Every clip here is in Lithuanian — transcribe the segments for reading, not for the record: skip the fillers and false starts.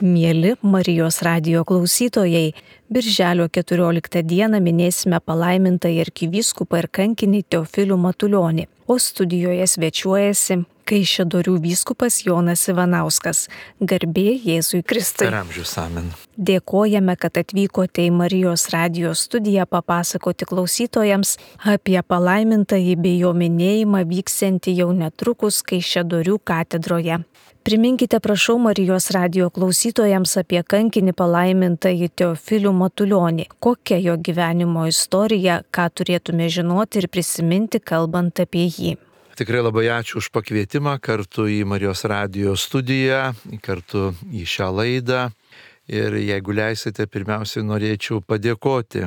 Mieli Marijos radijo klausytojai, Birželio 14 dieną minėsime palaimintąjį arkivyskupą ir kankinį Teofilių Matulionį, o studijoje svečiuojasi Kaišiadorių vyskupas Jonas Ivanauskas. Garbė Jėzui Kristui. Per amžius amen. Dėkojame, kad atvykote į Marijos radijo studiją papasakoti klausytojams apie palaimintąjį bei jo minėjimą vyksiantį jau netrukus Kaišiadorių katedroje. Priminkite, prašau, Marijos radijo klausytojams apie kankinį palaimintąjį Teofilių Matulionį. Kokia jo gyvenimo istorija, ką turėtume žinoti ir prisiminti, kalbant apie jį. Tikrai labai ačiū už pakvietimą kartu į Marijos radijo studiją, kartu į šią laidą. Ir jeigu leisite, pirmiausiai norėčiau padėkoti,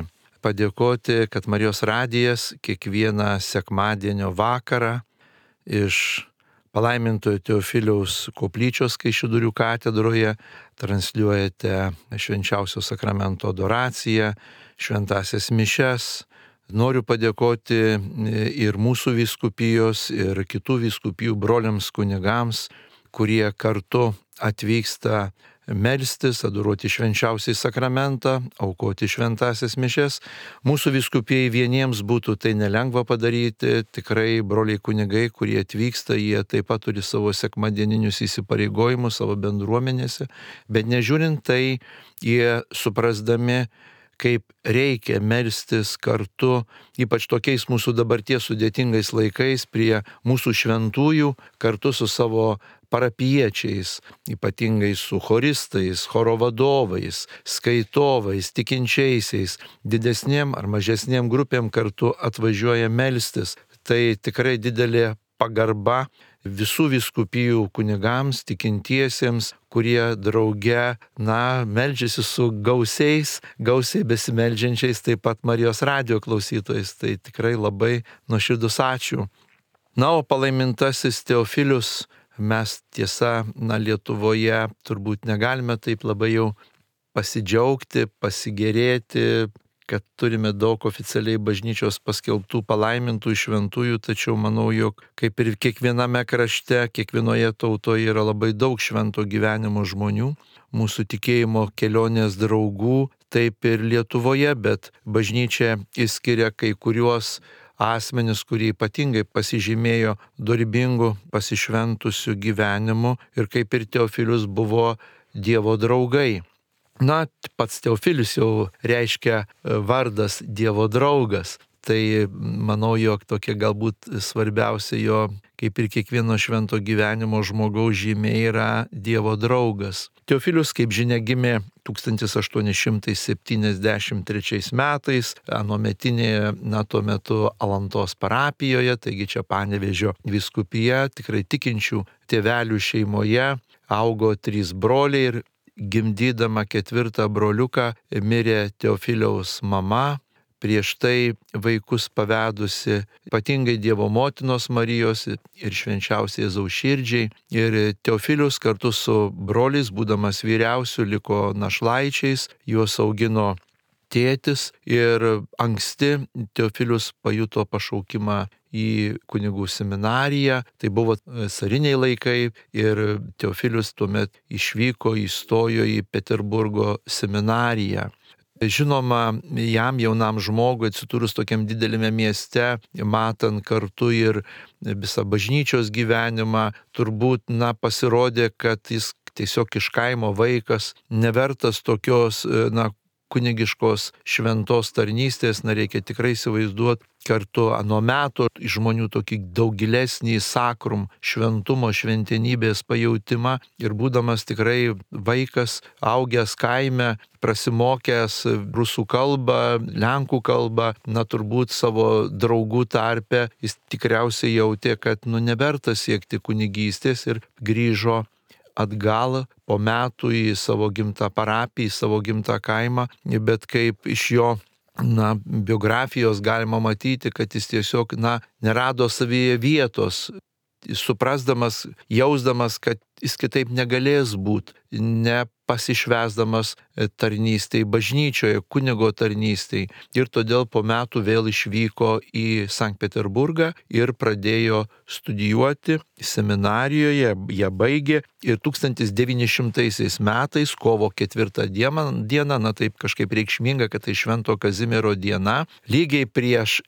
kad Marijos radijas kiekvieną sekmadienio vakarą iš palaimintojo Teofiliaus koplyčios Kaišiadorių katedroje transliuojate švenčiausio sakramento adoraciją, šventąsias mišias. Noriu padėkoti ir mūsų vyskupijos, ir kitų vyskupijų broliams kunigams, kurie kartu atvyksta melstis, adoruoti švenčiausiai sakramentą, aukoti šventąsias mišias. Mūsų vyskupijai vieniems būtų tai nelengva padaryti, tikrai broliai kunigai, kurie atvyksta, jie taip pat turi savo sekmadieninius įsipareigojimus savo bendruomenėse, bet nežiūrint tai, jie suprasdami, kaip reikia melstis kartu, ypač tokiais mūsų dabarties sudėtingais laikais, prie mūsų šventųjų, kartu su savo parapiečiais, ypatingai su choristais, choro vadovais, skaitovais, tikinčiaisiais, didesniem ar mažesniem grupėm kartu atvažiuoja melstis. Tai tikrai didelė pagarba visų vyskupijų kunigams, tikintiesiems, kurie drauge, meldžiasi su gausiai besimeldžiančiais, taip pat Marijos radijo klausytojais. Tai tikrai labai nuoširdus ačiū. O palaimintasis Teofilius, mes tiesa, Lietuvoje turbūt negalime taip labai jau pasidžiaugti, pasigėrėti, kad turime daug oficialiai bažnyčios paskelbtų palaimintų šventųjų, tačiau manau, jog kaip ir kiekviename krašte, kiekvienoje tautoje yra labai daug švento gyvenimo žmonių, mūsų tikėjimo kelionės draugų, taip ir Lietuvoje, bet bažnyčia išskiria kai kuriuos asmenis, kurie ypatingai pasižymėjo dorybingu, pasišventusiu gyvenimu ir kaip ir Teofilius buvo Dievo draugai. Pats Teofilius jau reiškia vardas Dievo draugas. Tai manau, jog tokia galbūt svarbiausia jo, kaip ir kiekvieno švento gyvenimo žmogaus žymė, yra Dievo draugas. Teofilius, kaip žinia, gimė 1873 metais, anuometinėje, tuo metu Alantos parapijoje, taigi čia Panevėžio vyskupija, tikrai tikinčių tėvelių šeimoje, augo 3 broliai ir gimdydama 4 broliuką mirė Teofiliaus mama, prieš tai vaikus pavedusi ypatingai Dievo motinos Marijos ir švenčiausiai Jėzaus širdžiai. Ir Teofilius kartu su broliais, būdamas vyriausiu, liko našlaičiais, juos augino tėtis ir anksti Teofilius pajuto pašaukimą į kunigų seminariją. Tai buvo cariniai laikai ir Teofilius tuomet išvyko, įstojo į Peterburgo seminariją. Žinoma, jam jaunam žmogui atsidūrus tokiam dideliame mieste, matant kartu ir visą bažnyčios gyvenimą, turbūt pasirodė, kad jis tiesiog iš kaimo vaikas, nevertas tokios kunigiškos šventos tarnystės, reikia tikrai įsivaizduoti kartu anuo metu žmonių tokį daug gilesnį sakrum, šventumo, šventenybės pajautimą ir būdamas tikrai vaikas, augęs kaime, prasimokęs rusų kalbą, lenkų kalbą, turbūt savo draugų tarpe, jis tikriausiai jautė, kad neverta siekti kunigystės ir grįžo atgal po metų į savo gimtą parapiją, į savo gimtą kaimą, bet kaip iš jo biografijos galima matyti, kad jis tiesiog nerado savyje vietos suprasdamas, jausdamas, kad jis kitaip negalės būti, nepasišvesdamas tarnystėj bažnyčioje, kunigo tarnystėj. Ir todėl po metų vėl išvyko į Sankt Peterburgą ir pradėjo studijuoti seminarijoje, ją baigė ir 1900 metais, kovo 4 dieną, na taip kažkaip reikšminga, kad tai Švento Kazimiero diena, lygiai prieš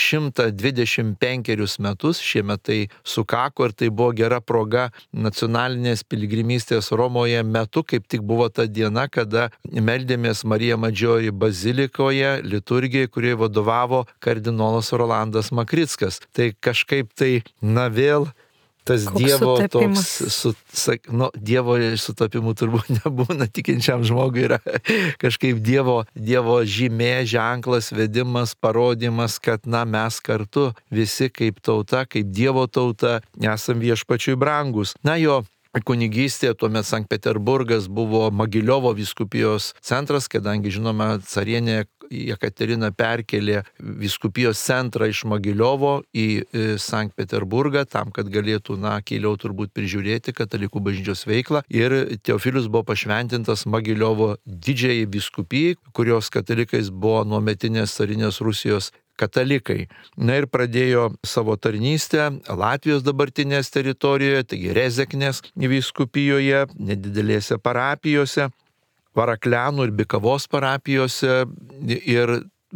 125 metus, šiemet tai sukako ir tai buvo gera proga nacionalinės piligrimystės Romoje metu, kaip tik buvo ta diena, kada meldėmės Marija Maggiore bazilikoje, liturgijai, kurioje vadovavo kardinolas Rolandas Makrickas. Tai kažkaip tai, na vėl, tas Koks Dievo sutapimas. toks, Dievo sutapimų turbūt nebūna, tikinčiam žmogui yra kažkaip Dievo žymė, ženklas, vedimas, parodymas, kad mes kartu visi kaip tauta, kaip Dievo tauta, esam Viešpačiui brangus. Jo kunigystė, tuomet Sankt Peterburgas buvo Mogiliovo vyskupijos centras, kadangi žinoma, carienė Jekaterina perkelė vyskupijos centrą iš Mogiliovo į Sankt Peterburgą, tam, kad galėtų, keiliau turbūt prižiūrėti katalikų bažnyčios veiklą. Ir Teofilius buvo pašventintas Mogiliovo didžiajai vyskupijai, kurios katalikais buvo nuometinės carinės Rusijos katalikai. Ir pradėjo savo tarnystę Latvijos dabartinės teritorijoje, taigi Rezeknės vyskupijoje, nedidelėse parapijose, Varaklianų ir Bikavos parapijose ir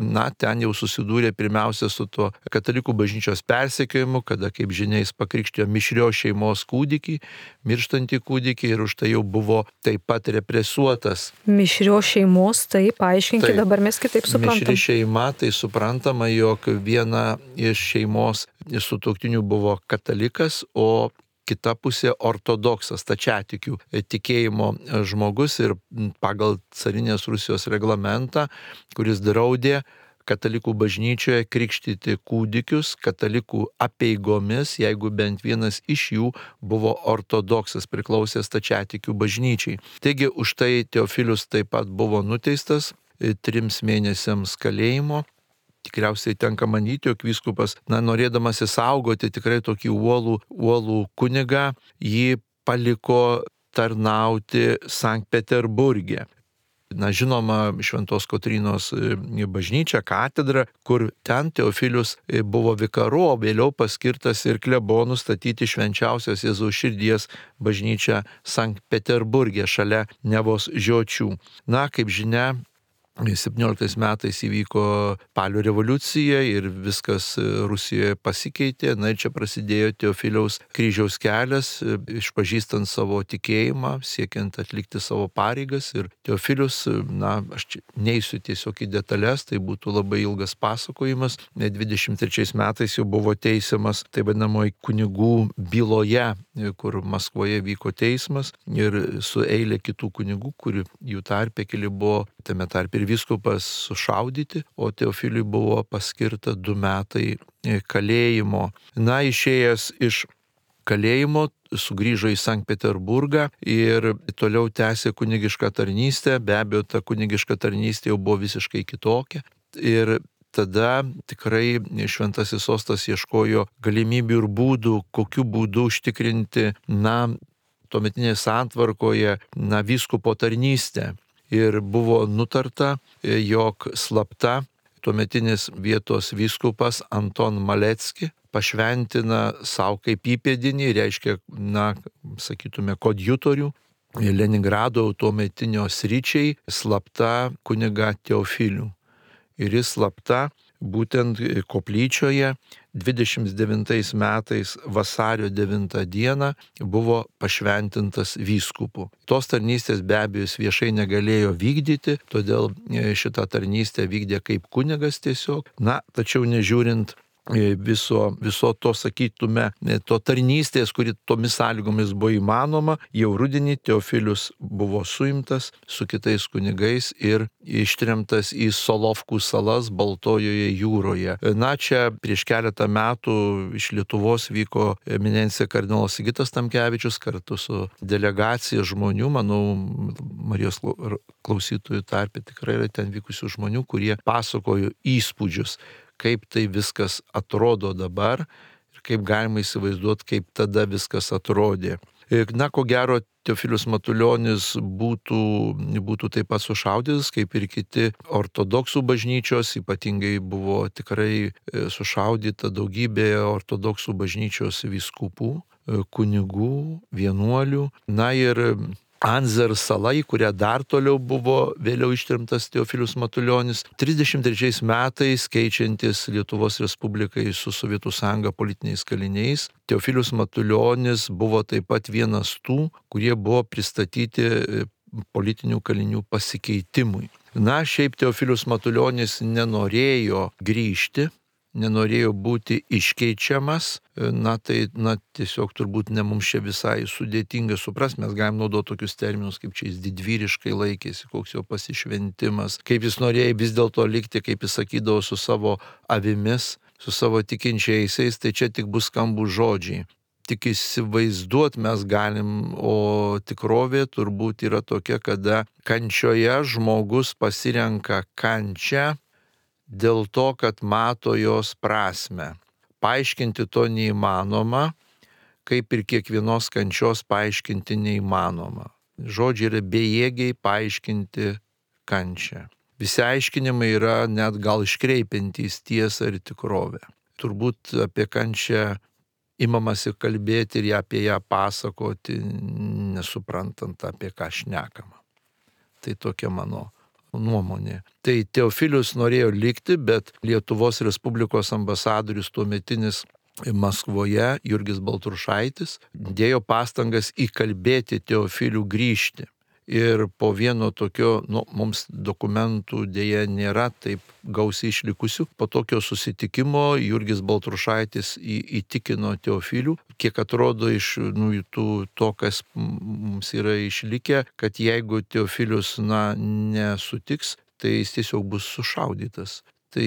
ten jau susidūrė pirmiausia su tuo katalikų bažnyčios persekiojimu, kada, kaip žinia, jis pakrikštijo mišrios šeimos kūdikį, mirštantį kūdikį ir už tai jau buvo taip pat represuotas. Mišrios šeimos, taip, paaiškinkit, dabar mes kitaip suprantam. Mišri šeima, tai suprantama, jog viena iš šeimos sutuoktinių buvo katalikas, o kita pusė ortodoksas, stačiatikių tikėjimo žmogus ir pagal carinės Rusijos reglamentą, kuris draudė katalikų bažnyčioje krikštyti kūdikius katalikų apeigomis, jeigu bent vienas iš jų buvo ortodoksas, priklausė stačiatikių bažnyčiai. Taigi už tai Teofilius taip pat buvo nuteistas 3 mėnesiams kalėjimo. Tikriausiai tenka manyti, jog vyskupas, norėdamas įsaugoti tikrai tokį uolų kunigą, jį paliko tarnauti Sankt Peterburge. Žinoma, Šventos Kotrynos bažnyčia, katedra, kur ten Teofilius buvo vikaru, o vėliau paskirtas ir klebonu statyti Švenčiausios Jėzaus širdies bažnyčią Sankt Peterburge šalia Nevos žiočių. Kaip žinia, 17 metais įvyko Spalio revoliucija ir viskas Rusijoje pasikeitė. Ir čia prasidėjo Teofiliaus kryžiaus kelias, išpažįstant savo tikėjimą, siekiant atlikti savo pareigas. Ir Teofilius, aš neisiu tiesiog į detalės, tai būtų labai ilgas pasakojimas. 23 metais jau buvo teisiamas tai vadinamoji kunigų byloje, kur Maskvoje vyko teismas ir su eilė kitų kunigų, kurių jų tarpe keli buvo, tame tarpe ir vyskupas, sušaudyti, o Teofiliui buvo paskirta 2 metai kalėjimo. Išėjęs iš kalėjimo sugrįžo į Sankt Peterburgą ir toliau tęsė kunigišką tarnystę. Be abejo, ta kunigiška tarnystė jau buvo visiškai kitokia. Ir tada tikrai Šventasis Sostas ieškojo galimybių ir būdų, kokiu būdu užtikrinti, tuometinėje santvarkoje, vyskupo tarnystę. Ir buvo nutarta, jog slapta tuometinis vietos vyskupas Anton Malecki pašventina savo kaip įpėdinį, reiškia, sakytume, kodjutorių Leningrado tuometinio sričiai slapta kunigą Teofilių. Ir jis slapta būtent koplyčioje 29 metais vasario 9 dieną buvo pašventintas vyskupu. Tos tarnystės be abejo jis viešai negalėjo vykdyti, todėl šitą tarnystę vykdė kaip kunigas tiesiog. Tačiau nežiūrint viso to, sakytume, to tarnystės, kuri tomis sąlygomis buvo įmanoma, jau rudenį Teofilius buvo suimtas su kitais kunigais ir ištremtas į Solovkų salas Baltojoje jūroje. Čia prieš keletą metų iš Lietuvos vyko eminencija kardinolas Sigitas Tamkevičius kartu su delegacija žmonių, manau, Marijos klausytojų tarpe tikrai yra ten vykusių žmonių, kurie pasakojo įspūdžius, kaip tai viskas atrodo dabar ir kaip galima įsivaizduoti, kaip tada viskas atrodė. Na, ko gero, Teofilius Matulionis būtų taip pat sušaudytas, kaip ir kiti ortodoksų bažnyčios, ypatingai buvo tikrai sušaudyta daugybė ortodoksų bažnyčios vyskupų, kunigų, vienuolių. Na ir Anzer sala, į kurią dar toliau buvo vėliau ištremtas Teofilius Matulionis. 33 metais, keičiantis Lietuvos Respublikai su Sovietų sąjunga politiniais kaliniais, Teofilius Matulionis buvo taip pat vienas tų, kurie buvo pristatyti politinių kalinių pasikeitimui. Na, šiaip Teofilius Matulionis nenorėjo grįžti, nenorėjo būti iškeičiamas, tiesiog turbūt ne mums čia visai sudėtinga suprast, mes galim naudoti tokius terminus, kaip čia jis didvyriškai laikėsi, koks jo pasišventimas, kaip jis norėjo vis dėlto likti, kaip jis sakydavo, su savo avimis, su savo tikinčiaisiais, tai čia tik bus skambų žodžiai. Tik įsivaizduot mes galim, o tikrovė turbūt yra tokia, kada kančioje žmogus pasirenka kančią, dėl to, kad mato jos prasme. Paaiškinti to neįmanoma, kaip ir kiekvienos kančios paaiškinti neįmanoma. Žodžiai yra bejėgiai paaiškinti kančią. Visi aiškinimai yra net gal iškreipiantys tiesą ir tikrovę. Turbūt apie kančią imamasi kalbėti ir apie ją pasakoti, nesuprantant, apie ką šnekama. Tai tokia mano nuomonė. Tai Teofilius norėjo likti, bet Lietuvos Respublikos ambasadorius tuometinis Maskvoje, Jurgis Baltrušaitis, dėjo pastangas įkalbėti Teofilių grįžti. Ir po vieno tokio, mums dokumentų dėja nėra taip gausiai išlikusių, po tokio susitikimo Jurgis Baltrušaitis įtikino Teofilių, kiek atrodo iš to, kas mums yra išlikę, kad jeigu Teofilius nesutiks, tai jis tiesiog bus sušaudytas. Tai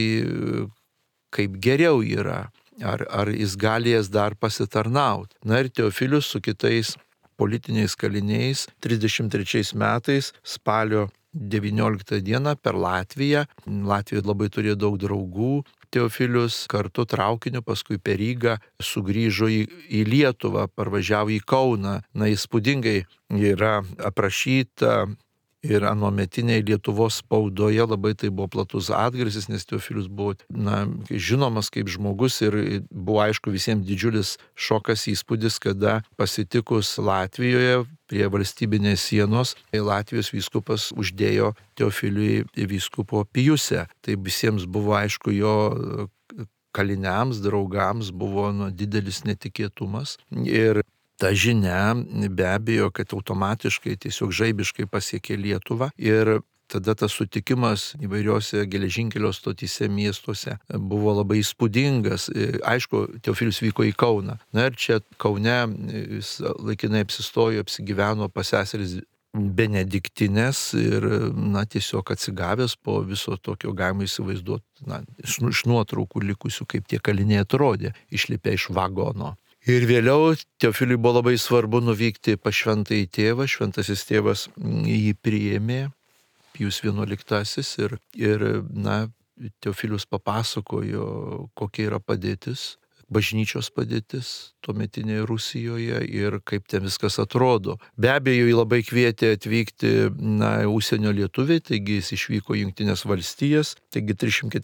kaip geriau yra, ar jis galės dar pasitarnauti. Na ir Teofilius su kitais politiniais kaliniais 33 metais spalio 19 dieną per Latviją. Latvijoje labai turėjo daug draugų. Teofilius kartu traukiniu, paskui per Rygą sugrįžo į Lietuvą, parvažiavo į Kauną. Na, įspūdingai yra aprašyta ir anuometiniai Lietuvos spaudoje labai tai buvo platus atgarsis, nes Teofilius buvo žinomas kaip žmogus ir buvo aišku visiems didžiulis šokas įspūdis, kada pasitikus Latvijoje prie valstybinės sienos, Latvijos vyskupas uždėjo Teofiliui vyskupo pijusę. Tai visiems buvo aišku, jo kaliniams, draugams buvo didelis netikėtumas. Ir ta žinia be abejo, kad automatiškai tiesiog žaibiškai pasiekė Lietuvą ir tada tas sutikimas įvairiose geležinkelio stotyse miestuose buvo labai įspūdingas. Aišku, Teofilius vyko į Kauną. Na ir čia Kaune jis laikinai apsistojo, apsigyveno pas seseris Benediktinės ir tiesiog atsigavęs po viso tokio galima įsivaizduoti iš nuotraukų likusių, kaip tie kaliniai atrodė, išlipę iš vagono. Ir vėliau Teofiliui buvo labai svarbu nuvykti pas šventąjį tėvą. Šventasis tėvas jį priėmė, Pijus XI, ir Teofilius papasakojo, kokia yra padėtis, bažnyčios padėtis tuometinėje Rusijoje ir kaip ten viskas atrodo. Be abejo, jį labai kvietė atvykti užsienio lietuviai, taigi jis išvyko į Jungtines valstijas, taigi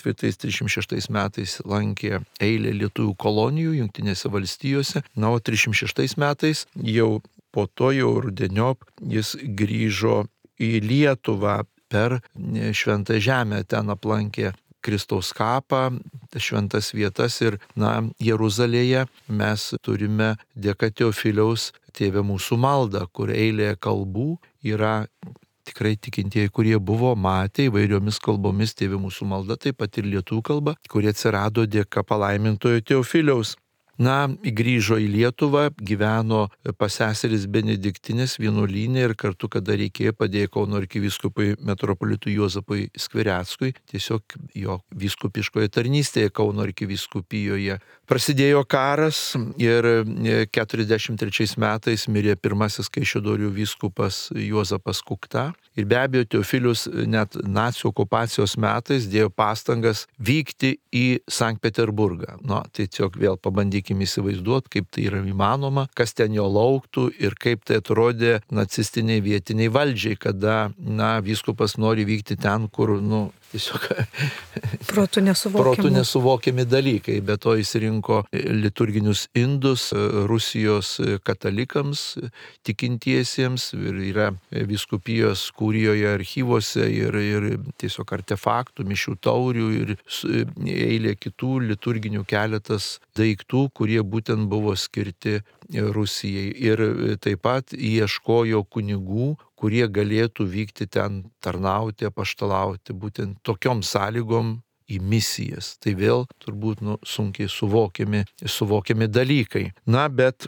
304-306 metais lankė eilę lietuvių kolonijų Jungtinėse valstijose, o 306 metais jau po to jau rudeniop jis grįžo į Lietuvą per Šventą Žemę, ten aplankė Kristaus kapą, šventas vietas ir, Jeruzalėje mes turime dėka Teofiliaus Tėve mūsų maldą, kur eilė kalbų yra tikrai tikintieji, kurie buvo matę įvairiomis kalbomis Tėve mūsų malda, taip pat ir lietuvių kalba, kurie atsirado dėka palaimintojo Teofiliaus. Grįžo į Lietuvą, gyveno pas seseris Benediktinės vienuolyne ir kartu, kada reikėjo, padėjo Kauno arkivyskupui metropolitui Juozapui Skvireckui, tiesiog jo vyskupiškoje tarnystėje Kauno arkivyskupijoje. Prasidėjo karas ir 43 metais mirė pirmasis Kaišiadorių vyskupas Juozapas Kukta Ir be abejo, Teofilius net nacių okupacijos metais dėjo pastangas vykti į Sankt Peterburgą. Tai tiesiog vėl pabandykime įsivaizduoti, kaip tai yra įmanoma, kas ten jo lauktų ir kaip tai atrodė nacistiniai vietiniai valdžiai, kada, vyskupas nori vykti ten, kur, tiesiog protų nesuvokiami dalykai. Be to jis rinko liturginius indus Rusijos katalikams, tikintiesiems, ir yra vyskupijos kūrijoje archyvose ir tiesiog artefaktų, mišių taurių ir eilė kitų liturginių keletas daiktų, kurie būtent buvo skirti Rusijai. Ir taip pat ieškojo kunigų, kurie galėtų vykti ten tarnauti, apaštalauti, būtent tokiom sąlygom į misijas. Tai vėl turbūt sunkiai suvokiami dalykai. Bet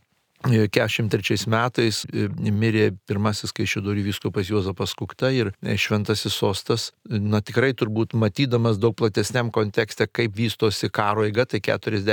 43 metais mirė pirmasis Kaišiadorių vyskupas Juozapas Kukta ir Šventasis Sostas, tikrai turbūt matydamas daug platesniam kontekste, kaip vystosi karo eiga, tai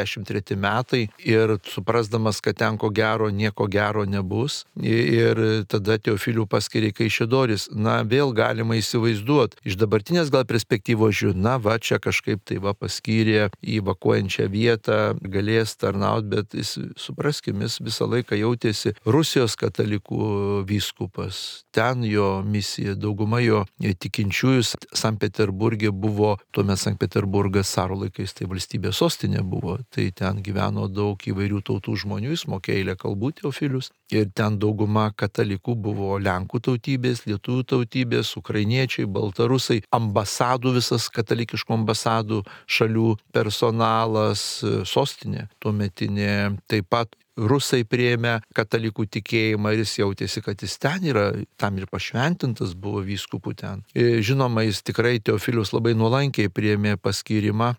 43 metai ir suprasdamas, kad ten nieko gero nebus. Ir tada Teofilių paskiria Kaišiadoris. Vėl galima įsivaizduoti, iš dabartinės gal perspektyvos žiūrint, čia kažkaip tai paskyrė į evakuojančią vietą, galės tarnauti, bet supraskime, jis visą laiką jautėsi Rusijos katalikų vyskupas. Ten jo misija, dauguma jo tikinčiųjų Sankt Peterburge buvo, tuomet Sankt Peterburgas caro laikais tai valstybės sostinė buvo, tai ten gyveno daug įvairių tautų žmonių, jis mokėjo eilę kalbų Teofilius, ir ten dauguma katalikų buvo lenkų tautybės, lietuvių tautybės, ukrainiečiai, baltarusai, ambasadų, visas katalikiškų ambasadų šalių personalas, sostinė tuometinė, taip pat rusai priėmė katalikų tikėjimą ir jis jautėsi, kad jis ten yra, tam ir pašventintas buvo vyskupų ten. Žinoma, jis tikrai Teofilius labai nuolankiai priėmė paskyrimą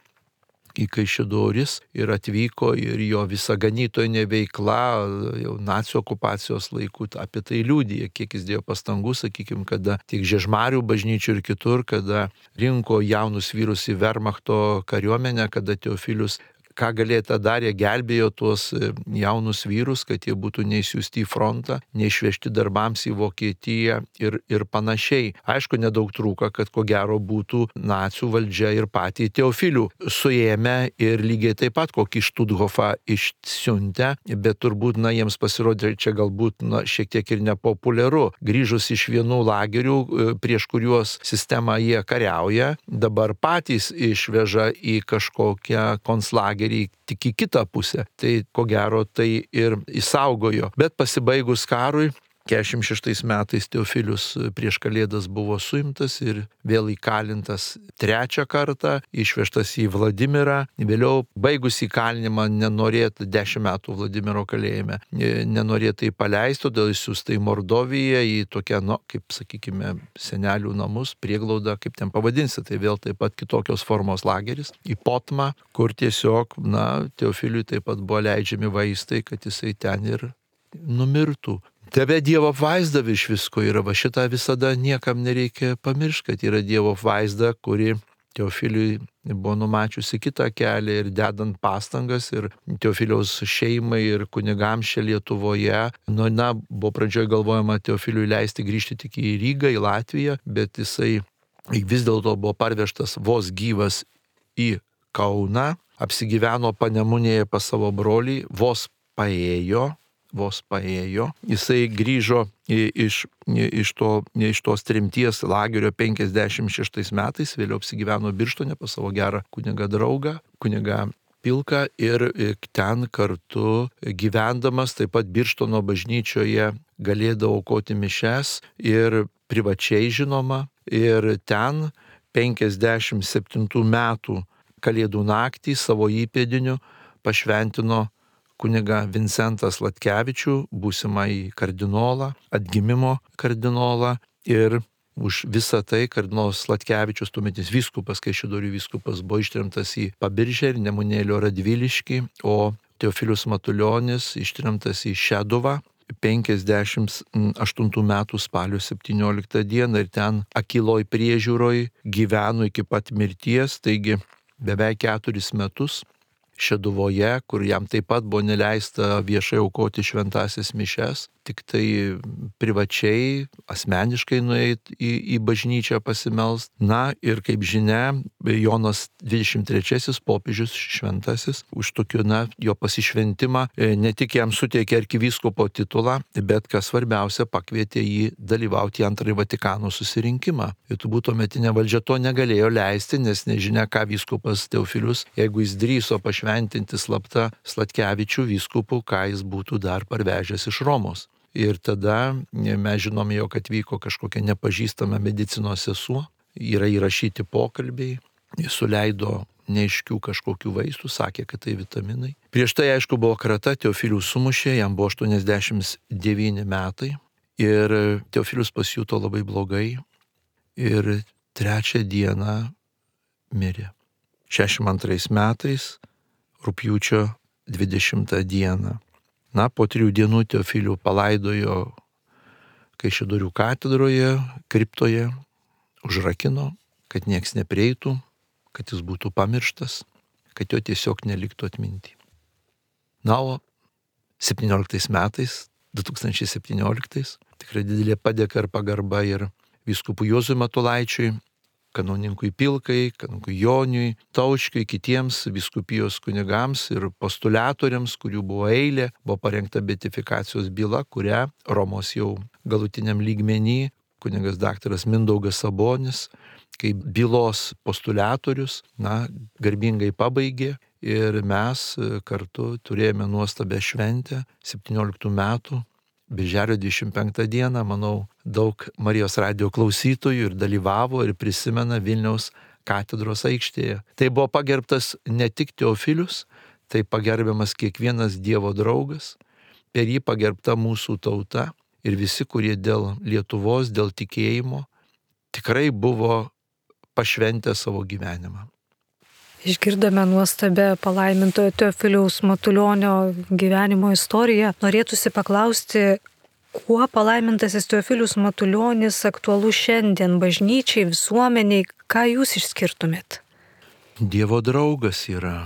į Kaišiadoris ir atvyko, ir jo visa ganytojinė veikla jau nacių okupacijos laikų apie tai liudija, kiek jis dėjo pastangų, sakykime, kada tiek Žiežmarių bažnyčių ir kitur, kada rinko jaunus vyrus į Vermachto kariuomenę, kada Teofilius ką galėtų darė, gelbėjo tuos jaunus vyrus, kad jie būtų neįsiųsti į frontą, neišvežti darbams į Vokietiją ir panašiai. Aišku, nedaug trūko, kad ko gero būtų nacių valdžia ir patį Teofilių suėmę ir lygiai taip pat kokį Štuthofą išsiuntę, bet turbūt, jiems pasirodė čia galbūt, šiek tiek ir nepopuliaru. Grįžus iš vienų lagerių, prieš kuriuos sistemą jie kariauja, dabar patys išveža į kažkokią konclagerį tik į kitą pusę. Tai ko gero tai ir įsaugojo. Bet pasibaigus karui, 46 metais Teofilius prieš Kalėdas buvo suimtas ir vėl įkalintas trečią kartą, išvežtas į Vladimirą. Vėliau baigus įkalinimą nenorėtų 10 metų Vladimiro kalėjime, nenorėtų paleisti, todėl išsiųsta į Mordoviją, į tokią, kaip sakykime, senelių namus, prieglaudą, kaip ten pavadinsi, tai vėl taip pat kitokios formos lageris, į Potmą, kur tiesiog, Teofiliui taip pat buvo leidžiami vaistai, kad jisai ten ir numirtų. Tebe Dievo apvaizda virš visko yra, šitą visada niekam nereikia pamiršti, kad yra Dievo apvaizda, kuri Teofiliui buvo numačiusi kitą kelią ir dedant pastangas ir Teofiliaus šeimai ir kunigams čia Lietuvoje. Buvo pradžioje galvojama Teofiliui leisti grįžti tik į Rygą, į Latviją, bet jisai vis dėlto buvo parvežtas vos gyvas į Kauną, apsigyveno Panemunėje pas savo brolį, vos paėjo, jisai grįžo iš tos tremties lagerio 56 metais, vėliau apsigyveno Birštone pas savo gerą kunigą draugą, kunigą Pilką, ir ten kartu gyvendamas taip pat Birštono bažnyčioje galėdavo aukoti mišias ir privačiai žinoma, ir ten 57 metų Kalėdų naktį savo įpėdiniu pašventino kunigą Vincentą Sladkevičių, būsimąjį kardinolą, atgimimo kardinolą, ir už visą tai kardinolas Sladkevičius, tuometinis vyskupas, Kaišiadorių vyskupas, buvo ištremtas į Pabiržę ir Nemunėlio Radviliškį, o Teofilius Matulionis ištremtas į Šeduvą 58 metų spalio 17 dieną ir ten akyloj priežiūroj gyveno iki pat mirties, taigi beveik 4 metus Šeduvoje, kur jam taip pat buvo neleista viešai aukoti šventąsias mišias, tik tai privačiai, asmeniškai nueiti į bažnyčią pasimelst. Na ir kaip žinia, Jonas 23 popiežius šventasis už tokį, jo pasišventimą ne tik jam suteikė arkivyskupo titulą, bet kas svarbiausia, pakvietė jį dalyvauti į antrąjį Vatikano susirinkimą. Ir turbūt tuometinė valdžia to negalėjo leisti, nes nežinia, ką vyskupas Teofilius, jeigu jis drįso pašventinti slapta Sladkevičių vyskupų, ką jis būtų dar parvežęs iš Romos. Ir tada mes žinome, jog atvyko kažkokia nepažįstama medicinos sesuo, yra įrašyti pokalbiai, jis suleido neaiškių kažkokių vaistų, sakė, kad tai vitaminai. Prieš tai, aišku, buvo krata, Teofilius sumušė, jam buvo 89 metai ir Teofilius pasijuto labai blogai ir 3 dieną mirė. 62 metais, rugpjūčio 20 dieną. Po 3 dienų Teofilių palaidojo Kaišiadorių katedroje, kriptoje, užrakino, kad nieks neprieitų, kad jis būtų pamirštas, kad jo tiesiog neliktų atminti. O 17 metais, 2017, tikrai didelė padėka ir pagarba ir vyskupui Juozui Matulaičiui, kanoninkui Pilkai, kanoninkui Joniui, Taučkiui, kitiems vyskupijos kunigams ir postuliatoriams, kurių buvo eilė, buvo parengta beatifikacijos byla, kurią Romos jau galutiniam lygmenį kunigas daktaras Mindaugas Sabonis, kaip bylos postuliatorius, garbingai pabaigė ir mes kartu turėjome nuostabią šventę 17 metų. Birželio 25 dieną, manau, daug Marijos radijo klausytojų ir dalyvavo ir prisimena Vilniaus katedros aikštėje. Tai buvo pagerbtas ne tik Teofilius, tai pagerbiamas kiekvienas Dievo draugas, per jį pagerbta mūsų tauta ir visi, kurie dėl Lietuvos, dėl tikėjimo tikrai buvo pašventę savo gyvenimą. Išgirdome nuostabę palaimintojo Teofiliaus Matulionio gyvenimo istoriją. Norėtųsi paklausti, kuo palaimintasis Teofilius Matulionis aktualus šiandien bažnyčiai, visuomeniai, ką jūs išskirtumėt? Dievo draugas yra.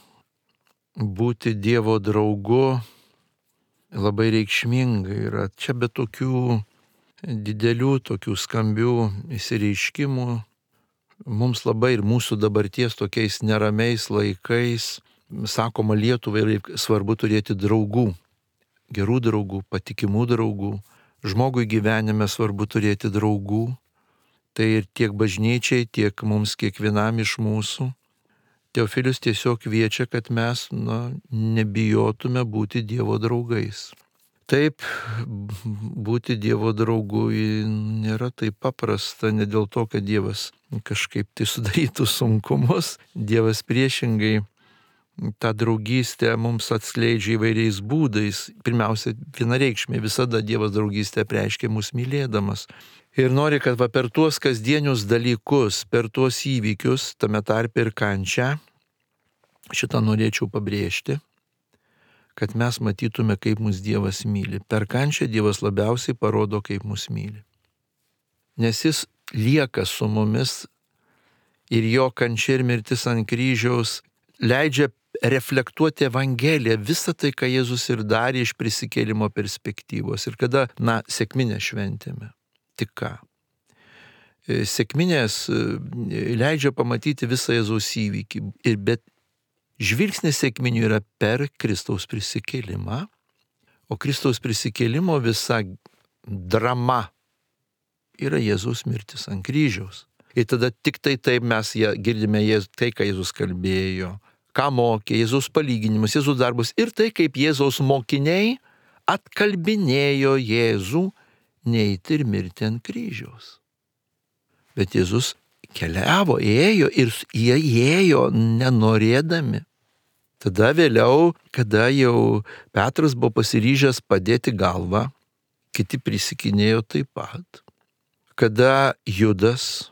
Būti Dievo draugu labai reikšminga yra. Čia be tokių didelių, tokių skambių įsireiškimų. Mums labai ir mūsų dabarties tokiais neramiais laikais, sakoma, Lietuvai svarbu turėti draugų, gerų draugų, patikimų draugų. Žmogui gyvenime svarbu turėti draugų. Tai ir tiek bažnyčiai, tiek mums kiekvienam iš mūsų. Teofilius tiesiog kviečia, kad mes nebijotume būti Dievo draugais. Taip, būti Dievo draugu nėra taip paprasta, ne dėl to, kad Dievas kažkaip tai sudarytų sunkumus. Dievas priešingai tą draugystę mums atskleidžia įvairiais būdais. Pirmiausia, vienareikšmiai visada Dievas draugystę reiškia mus mylėdamas. Ir nori, kad per tuos kasdienius dalykus, per tuos įvykius, tame tarpe ir kančią, šitą norėčiau pabrėžti, kad mes matytume, kaip mus Dievas myli. Per kančią Dievas labiausiai parodo, kaip mus myli. Nes jis lieka su mumis ir jo kančia ir mirtis ant kryžiaus leidžia reflektuoti Evangeliją, visą tai, ką Jėzus ir darė iš prisikėlimo perspektyvos. Ir kada, sekminę šventėme. Tik ką? Sekminės leidžia pamatyti visą Jėzaus įvykį. Bet žvilgsnis sekminių yra per Kristaus prisikėlimą, o Kristaus prisikėlimo visa drama yra Jėzaus mirtis ant kryžiaus. Ir tada tik tai taip mes girdime tai, ką Jėzus kalbėjo, ką mokė, Jėzaus palyginimus, Jėzaus darbus ir tai, kaip Jėzaus mokiniai atkalbinėjo Jėzų neiti ir mirti ant kryžiaus. Bet Jėzus keliavo, ėjo ir jie ėjo nenorėdami. Tada vėliau, kada jau Petras buvo pasiryžęs padėti galvą, kiti prisikinėjo taip pat. Kada Judas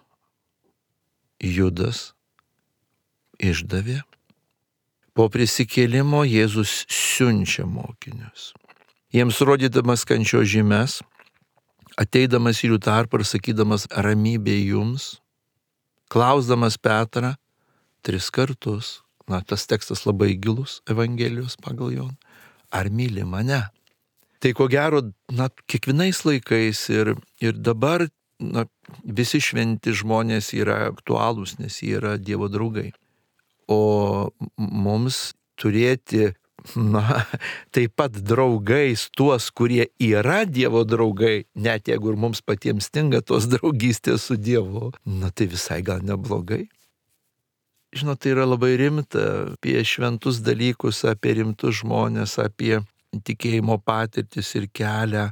išdavė, po prisikėlimo Jėzus siunčia mokinius. Jiems rodydamas kančios žymes, ateidamas į jų tarpą ir sakydamas ramybė jums, klausdamas Petrą 3 kartus, tas tekstas labai gilus Evangelijos pagal Joną. Ar myli mane? Tai ko gero, kiekvienais laikais ir dabar visi šventi žmonės yra aktualūs, nes jie yra Dievo draugai. O mums turėti, taip pat draugais tuos, kurie yra Dievo draugai, net jeigu ir mums patiems stinga tos draugystės su Dievu, tai visai gal neblogai. Žinot, tai yra labai rimta, apie šventus dalykus, apie rimtus žmonės, apie tikėjimo patirtis ir kelią.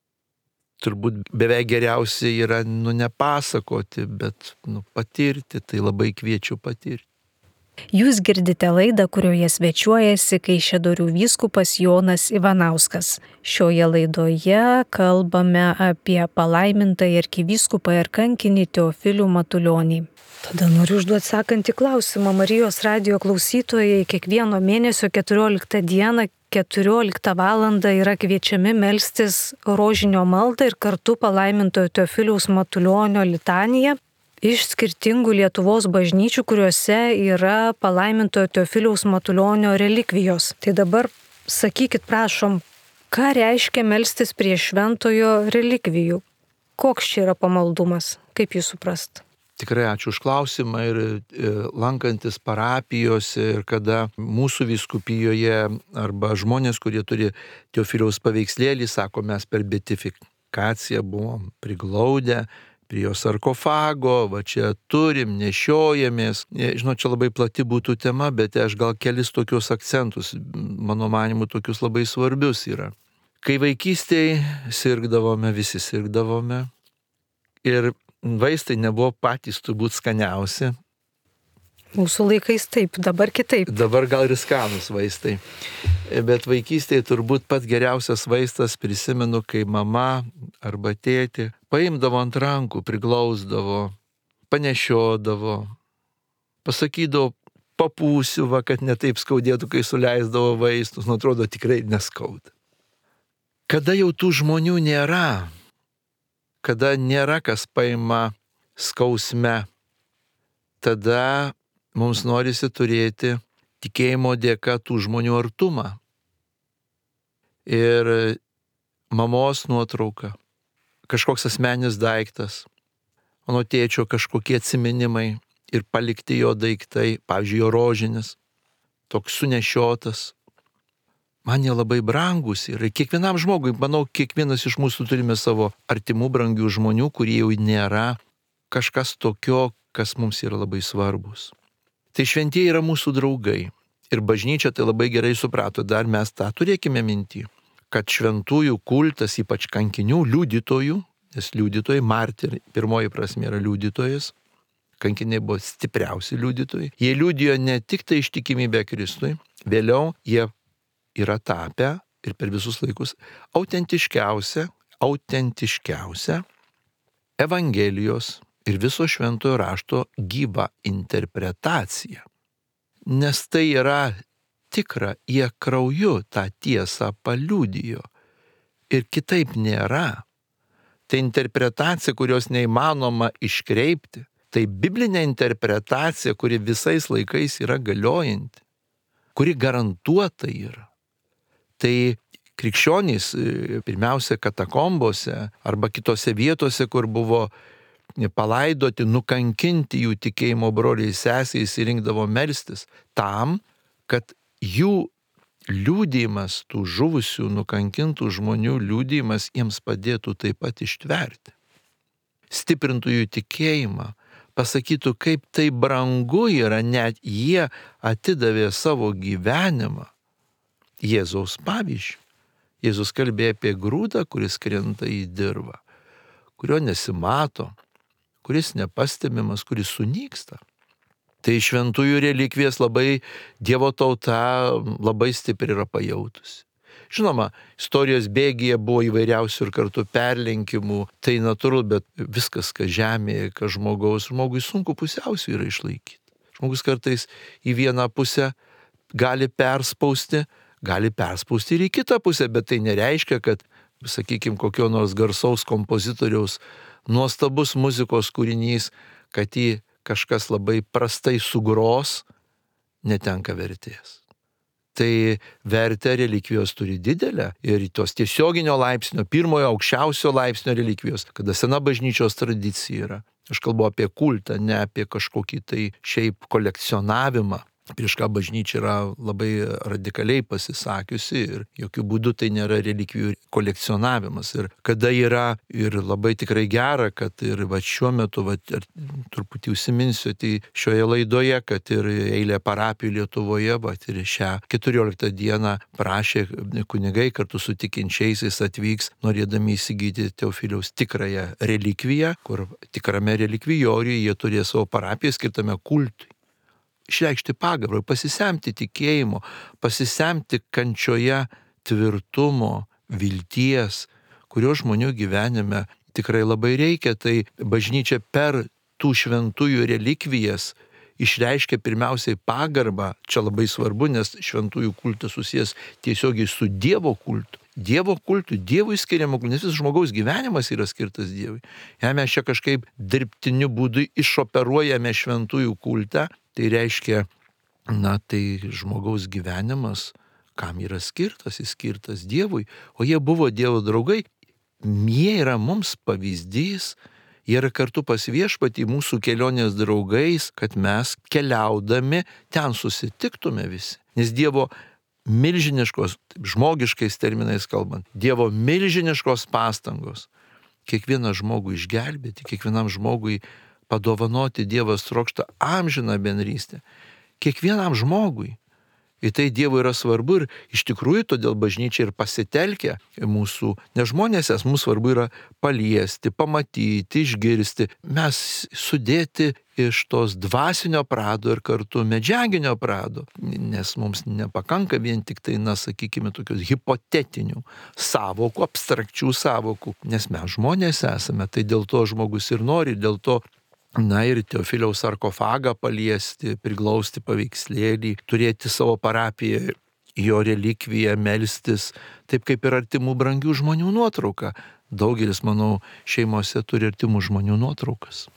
Turbūt beveik geriausia yra, nepasakoti, bet patirti, tai labai kviečiu patirti. Jūs girdite laidą, kurioje svečiuojasi Kaišiadorių vyskupas Jonas Ivanauskas. Šioje laidoje kalbame apie palaimintąjį arkivyskupą ir kankinį Teofilių Matulionį. Tada noriu užduoti sekantį klausimą. Marijos radijo klausytojai kiekvieno mėnesio 14 dieną 14 valandą yra kviečiami melstis rožinio maldą ir kartu palaimintojo Teofiliaus Matulionio litaniją iš skirtingų Lietuvos bažnyčių, kuriuose yra palaimintojo Teofiliaus Matulionio relikvijos. Tai dabar sakykit, prašom, ką reiškia melstis prie šventojo relikvijų? Koks čia yra pamaldumas? Kaip jūs suprast? Tikrai ačiū už klausimą ir lankantis parapijose ir kada mūsų vyskupijoje arba žmonės, kurie turi Teofiliaus paveikslėlį, sako, mes per beatifikaciją buvom priglaudę prie jo sarkofago, va čia turim, nešiojamės. Žinot, čia labai plati būtų tema, bet aš gal kelis tokius akcentus, mano manimu, tokius labai svarbius yra. Kai vaikystėje sirgdavome, visi sirgdavome ir vaistai nebuvo patys turbūt skaniausi. Mūsų laikais taip, dabar kitaip. Dabar gal ir skanus vaistai. Bet vaikystėje turbūt pats geriausias vaistas, prisimenu, kai mama arba tėtė paimdavo ant rankų, priglausdavo, panešiodavo, pasakydavo, papūsiu, kad netaip skaudėtų, kai suleisdavo vaistus, atrodo tikrai neskauda. Kada jau tų žmonių nėra, kada nėra kas paima skausme, tada mums norisi turėti tikėjimo dėka tų žmonių artumą. Ir mamos nuotrauka, kažkoks asmeninis daiktas, mano tėčio kažkokie atsiminimai ir palikti jo daiktai, pavyzdžiui, jo rožinis, toks sunešiotas. Man jie labai brangus ir kiekvienam žmogui, manau, kiekvienas iš mūsų turime savo artimų brangių žmonių, kurie jau nėra kažkas tokio, kas mums yra labai svarbus. Tai šventieji yra mūsų draugai. Ir bažnyčia tai labai gerai suprato, dar mes tą turėkime minty, kad šventųjų kultas, ypač kankinių, liudytojų, nes liudytojai, martyrai, pirmoji prasme yra liudytojas, kankiniai buvo stipriausi liudytojai. Jie liudijo ne tik tai ištikimybę Kristui, vėliau jie yra tapę ir per visus laikus autentiškiausia Evangelijos ir viso šventojo rašto gyva interpretacija. Nes tai yra tikra, jie krauju tą tiesą paliudijo. Ir kitaip nėra. Tai interpretacija, kurios neįmanoma iškreipti. Tai biblinė interpretacija, kuri visais laikais yra galiojanti, kuri garantuota yra. Tai krikščionys, pirmiausia, katakombose arba kitose vietose, kur buvo palaidoti, nukankinti jų tikėjimo broliai sesės, įrinkdavo melstis tam, kad jų liudijimas, tų žuvusių, nukankintų žmonių liudijimas jiems padėtų taip pat ištverti. Stiprintų jų tikėjimą, pasakytų, kaip tai brangu yra, net jie atidavė savo gyvenimą Jėzaus pavyzdžiui. Jėzus kalbėjo apie grūdą, kuris krenta į dirvą, kurio nesimato, kuris nepastebimas, kuris sunyksta. Tai šventųjų relikvijas labai Dievo tauta labai stipriai yra pajautusi. Žinoma, istorijos bėgyje buvo įvairiausių ir kartu perlenkimų, tai natūralu, bet viskas, kas žemėje, kas žmogui sunku pusiausvyrą išlaikyti. Žmogus kartais į vieną pusę gali perspausti ir į kitą pusę, bet tai nereiškia, kad, sakykime, kokio nors garsaus kompozitoriaus nuostabus muzikos kūrinys, kad jį kažkas labai prastai sugros, netenka vertės. Tai vertę relikvijos turi didelę ir tos tiesioginio laipsnio, pirmojo aukščiausio laipsnio relikvijos, kada sena bažnyčios tradicija yra. Aš kalbu apie kultą, ne apie kažkokį tai šiaip kolekcionavimą, prieš ką bažnyčia yra labai radikaliai pasisakiusi ir jokių būdų tai nėra relikvijų kolekcionavimas. Ir kada yra ir labai tikrai gera, kad ir šiuo metu, truputį užsiminsiu, tai šioje laidoje, kad ir eilė parapijų Lietuvoje, ir šią 14 dieną prašė kunigai kartu su tikinčiaisiais atvyks, norėdami įsigyti Teofiliaus tikrąją relikviją, kur tikrame relikvijoriuje jie turės savo parapiją skirtame kultui. Išreikšti pagarbą, pasisemti tikėjimo, pasisemti kančioje tvirtumo, vilties, kurio žmonių gyvenime tikrai labai reikia. Tai bažnyčia per tų šventųjų relikvijas išreiškia pirmiausiai pagarbą. Čia labai svarbu, nes šventųjų kultas susijęs tiesiogiai su Dievo kultu. Dievo kultui, Dievui skiriamo kultui, nes visas žmogaus gyvenimas yra skirtas Dievui. Jei mes čia kažkaip dirbtiniu būdu išoperuojame šventųjų kultą, tai reiškia, tai žmogaus gyvenimas, kam yra skirtas, jis skirtas Dievui, o jie buvo Dievo draugai, jie yra mums pavyzdys, jie yra kartu pas Viešpatį mūsų kelionės draugais, kad mes keliaudami ten susitiktume visi. Nes Dievo milžiniškos, žmogiškais terminais kalbant, Dievo milžiniškos pastangos kiekvieną žmogų išgelbėti, kiekvienam žmogui padovanoti, Dievas trokšta amžiną bendrystę. Kiekvienam žmogui. Ir tai Dievui yra svarbu ir iš tikrųjų todėl bažnyčia ir pasitelkia mūsų, nes žmonės mums svarbu yra paliesti, pamatyti, išgirsti, mes sudėti iš tos dvasinio prado ir kartu medžiaginio prado, nes mums nepakanka vien tik tai, sakykime, tokios hipotetinių savokų, abstrakčių savokų, nes mes žmonės esame, tai dėl to žmogus ir nori, dėl to ir Teofiliaus sarkofagą paliesti, priglausti paveikslėlį, turėti savo parapiją, jo relikviją, melstis, taip kaip ir artimų brangių žmonių nuotrauka. Daugelis, manau, šeimose turi artimų žmonių nuotraukas.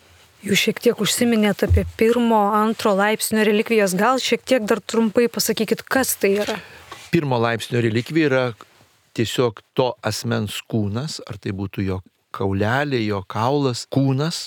Jūs šiek tiek užsiminėte apie 1, 2 laipsnio relikvijas, gal šiek tiek dar trumpai pasakykit, kas tai yra? 1 laipsnio relikvija yra tiesiog to asmens kūnas, ar tai būtų jo kaulelė, jo kaulas, kūnas.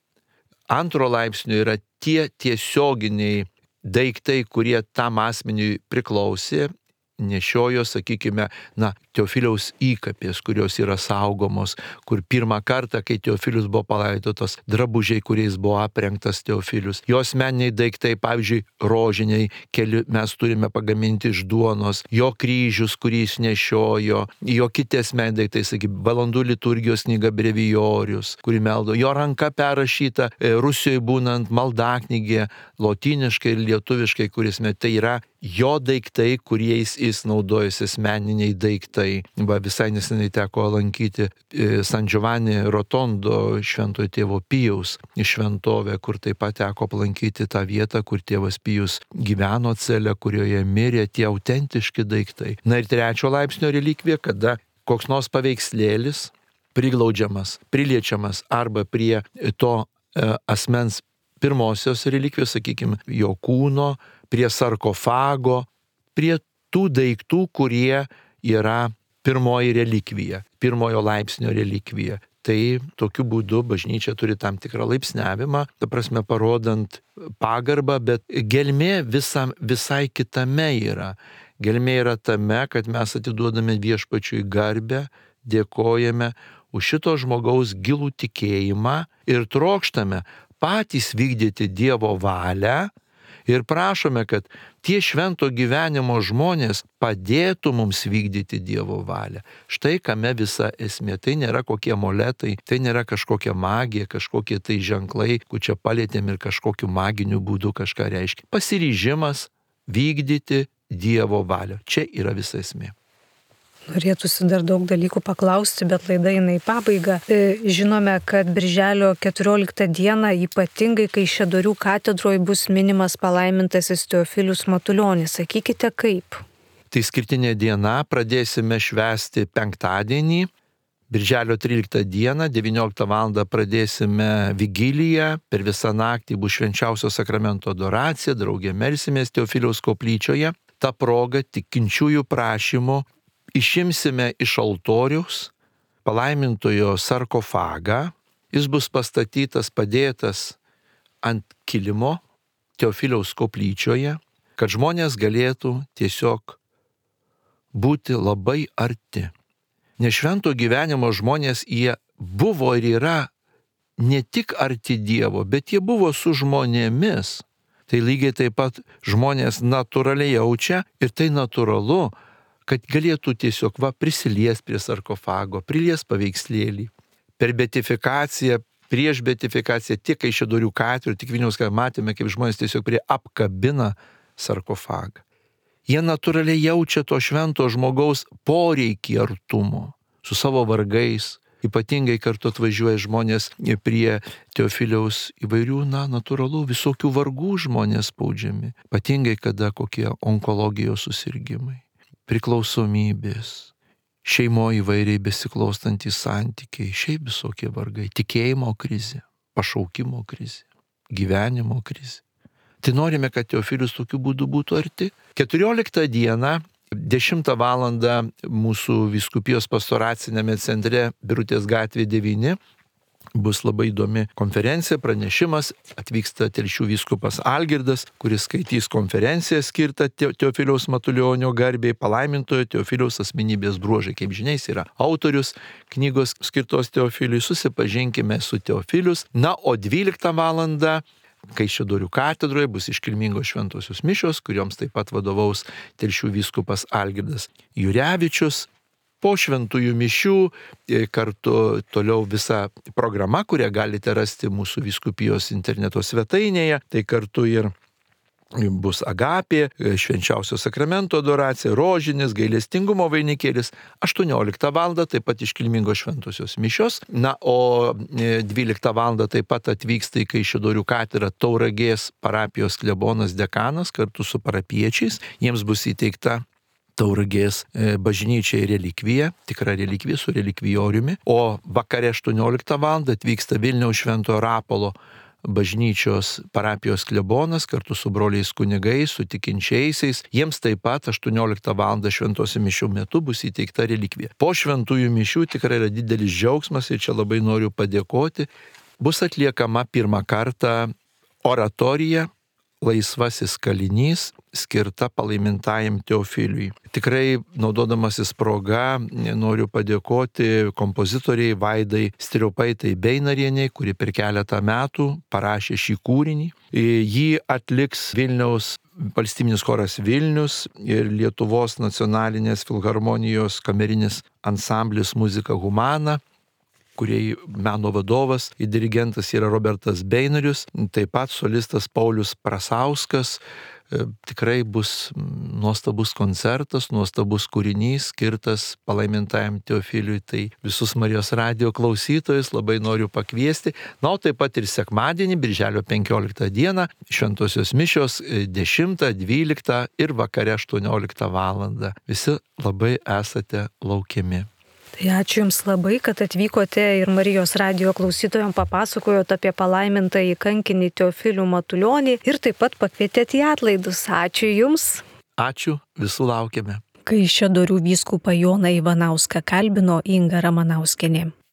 2 laipsnio yra tie tiesioginiai daiktai, kurie tam asmeniui priklausė, nešiojo, sakykime, Teofiliaus įkapės, kurios yra saugomos, kur pirmą kartą, kai Teofilius buvo palaidotas, drabužiai, kuriais buvo aprengtas Teofilius. Jo asmeniniai daiktai, pavyzdžiui, rožiniai, keli mes turime pagaminti iš duonos, jo kryžius, kurį jis nešiojo, jo kiti asmeniniai daiktai, sakykime, valandų liturgijos knyga Brevijorius, kuri meldo, jo ranka perrašyta Rusijoje būnant maldaknygė, lotyniškai ir lietuviškai, kuris tai yra jo daiktai, kuriais jis naudojasi, asmeniniai daiktai. Visai neseniai teko lankyti San Giovanni Rotondo Šventojo tėvo Pijaus šventovę, kur taip pat teko aplankyti tą vietą, kur tėvas Pijus gyveno celę, kurioje mirė tie autentiški daiktai. Ir 3 laipsnio relikvija, kada koks nors paveikslėlis priglaudžiamas, priliečiamas arba prie to asmens pirmosios relikvijos, sakykime, jo kūno, prie sarkofago, prie tų daiktų, kurie yra 1 relikvija, 1 laipsnio relikvija. Tai tokiu būdu bažnyčia turi tam tikrą laipsniavimą, ta prasme parodant pagarbą, bet gelmė visai kitame yra. Gelmė yra tame, kad mes atiduodame Viešpačiui garbę, dėkojame už šito žmogaus gilų tikėjimą ir trokštame patys vykdyti Dievo valią ir prašome, kad tie švento gyvenimo žmonės padėtų mums vykdyti Dievo valią. Štai kame visa esmė. Tai nėra kokie amuletai, tai nėra kažkokia magija, kažkokie tai ženklai, kur čia palėtėm ir kažkokiu maginiu būdu kažką reiškia. Pasiryžimas vykdyti Dievo valią. Čia yra visa esmė. Norėtųsi dar daug dalykų paklausti, bet laida eina į pabaigą. Žinome, kad birželio 14 dieną ypatingai Kaišiadorių katedroje bus minimas palaimintasis Teofilius Matulionis. Sakykite kaip? Tai skirtinė diena, pradėsime švęsti penktadienį, Birželio 13 dieną, 19 val. Pradėsime vigiliją, per visą naktį bus švenčiausio sakramento adoracija, draugė melsimės Teofiliaus koplyčioje. Ta proga tikinčiųjų prašymu išimsime iš altoriaus palaimintojo sarkofagą. Jis bus pastatytas, padėtas ant kilimo Teofiliaus koplyčioje, kad žmonės galėtų tiesiog būti labai arti. Nes švento gyvenimo žmonės jie buvo ir yra ne tik arti Dievo, bet jie buvo su žmonėmis. Tai lygiai taip pat žmonės natūraliai jaučia ir tai natūralu, kad galėtų tiesiog prisilies prie sarkofago, prilies paveikslėlį. Per beatifikaciją, prieš beatifikaciją tiek Kaišiadorių katedroje, tiek Vilniaus katedroje matėme, kaip žmonės tiesiog apkabina sarkofagą. Jie natūraliai jaučia to švento žmogaus poreikį artumo su savo vargais. Ypatingai kartu atvažiuoja žmonės prie Teofiliaus įvairių, natūralu, visokių vargų žmonės spaudžiami. Ypatingai kada kokie onkologijos susirgimai, priklausomybės, šeimoje įvairiai besiklaustantys santykiai, šiaip visokie vargai, tikėjimo krizė, pašaukimo krizė, gyvenimo krizė. Tai norime, kad Teofilius tokiu būdu būtų arti. 14 dieną, 10 val. Mūsų vyskupijos pastoracinėme centre Birutės gatvė 9 bus labai įdomi konferencija, pranešimas. Atvyksta Telšių vyskupas Algirdas, kuris skaitys konferenciją skirtą Teofiliaus Matulionio garbei, palaimintojo Teofiliaus asmenybės bruožai. Kaip žinia, jis yra autorius knygos skirtos Teofiliui. Susipažinkime su Teofilius. O 12 val. Kaišiadorių katedroje bus iškilmingos šventosios mišios, kurioms taip pat vadovaus Telšių vyskupas Algirdas Jurevičius. Po šventųjų mišių kartu toliau visa programa, kurią galite rasti mūsų vyskupijos interneto svetainėje. Tai kartu ir bus agapė, švenčiausio sakramento adoracija, rožinis, gailestingumo vainikėlis. 18 val. Taip pat iškilmingos šventosios mišios. O 12 val. Taip pat atvyksta į Kaišiadorių katedrą Tauragės parapijos klebonas dekanas kartu su parapiečiais. Jiems bus įteikta Tauragės bažnyčiai relikvija, tikra relikvija su relikvijoriumi. O vakare 18 val. Atvyksta Vilniaus Šventojo Rapolo bažnyčios parapijos klebonas kartu su broliais kunigais, su tikinčiaisiais. Jiems taip pat 18 val. Šventosios mišių metu bus įteikta relikvija. Po šventųjų mišių tikrai yra didelis džiaugsmas ir čia labai noriu padėkoti. Bus atliekama pirmą kartą oratorija Laisvasis kalinys, skirta palaimintajam Teofiliui. Tikrai, naudodamasis proga, noriu padėkoti kompozitoriai Vaidai Striopaitai Beinarienei, kuri per keletą metų parašė šį kūrinį. Jį atliks Vilniaus valstybinis choras Vilnius ir Lietuvos nacionalinės filharmonijos kamerinis ansamblis Muzika Humana, kuriai meno vadovas ir dirigentas yra Robertas Beinarius, taip pat solistas Paulius Prasauskas. Tikrai bus nuostabus koncertas, nuostabus kūrinys skirtas palaimintajam Teofiliui. Tai visus Marijos radijo klausytojus labai noriu pakviesti. O taip pat ir sekmadienį, birželio 15 dieną, šventosios mišios 10, 12 ir vakare 18 val. Visi labai esate laukiami. Tai ačiū Jums labai, kad atvykote ir Marijos radijo klausytojams papasakojot apie palaimintąjį kankinį Teofilių Matulionį ir taip pat pakvietėt į atlaidus. Ačiū Jums. Ačiū, visų laukiame. Kaišiadorių vyskupą Joną Ivanauską kalbino Inga Ramanauskienė.